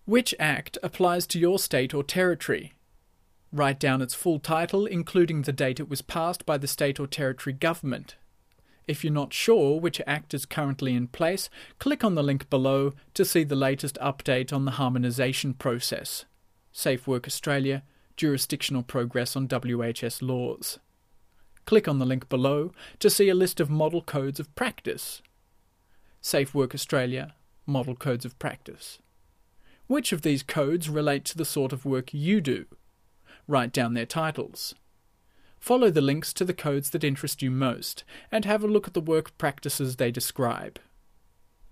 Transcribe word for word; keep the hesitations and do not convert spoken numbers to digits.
Which Act applies to your state or territory? Write down its full title, including the date it was passed by the state or territory government. If you're not sure which Act is currently in place, click on the link below to see the latest update on the harmonisation process. Safe Work Australia, Jurisdictional Progress on W H S Laws. Click on the link below to see a list of Model Codes of Practice. Safe Work Australia, Model Codes of Practice. Which of these codes relate to the sort of work you do? Write down their titles. Follow the links to the codes that interest you most, and have a look at the work practices they describe.